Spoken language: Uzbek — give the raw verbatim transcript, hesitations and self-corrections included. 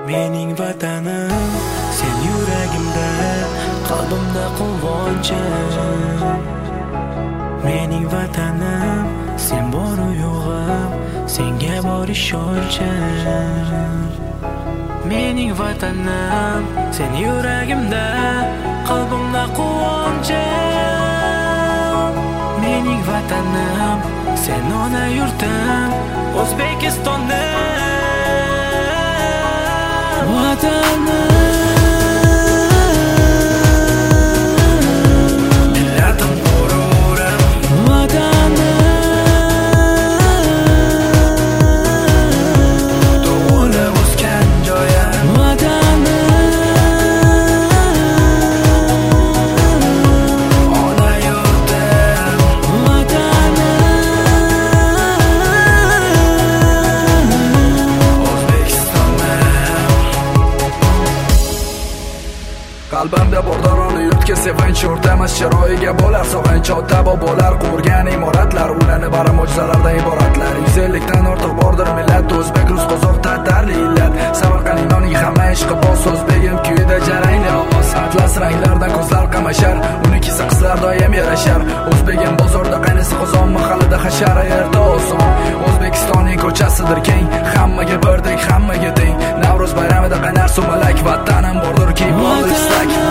Mening vatanim, sen yuragimda, qalbimda quvonchim. Mening vatanim, sen bor u yo'g'im, senga bor ishonchim. Mening vatanim, sen yuragimda, qalbimda quvonchim. Mening vatanim, sen ona yurtim, O'zbekistonning vatanim. Millatim g'ururim, vatanim. Tug'ilib o'sgan joyim, vatanim. Ona yurtim, vatanim. O'zbekistonning qalbimda bor daroni yurtga sevinch o'rtamas chiroyiga bo'lar sog'inch ota bobolar qurgan imoratlar ularni bari mo'jizalardan iboratlar. Yuz ellikdan ortiq bordir millat, o'zbek, rus, qozoq, tatarli illat. Samarqand inoning hamma ishqi bos, o'zbegim kuyida jarangli ovoz. Atlas ranglardan ko'zlar qamashar, unikisi qizlar doim yarashar. O'zbegim bozorda qaynisi qozon, mahallada hashara yerda oson. O'zbekistonning ko'chasidir keng, hammaga birdek, hammaga teng. Navro'z bayramida qaynar sumalak, vatanim bordir ki bor istak.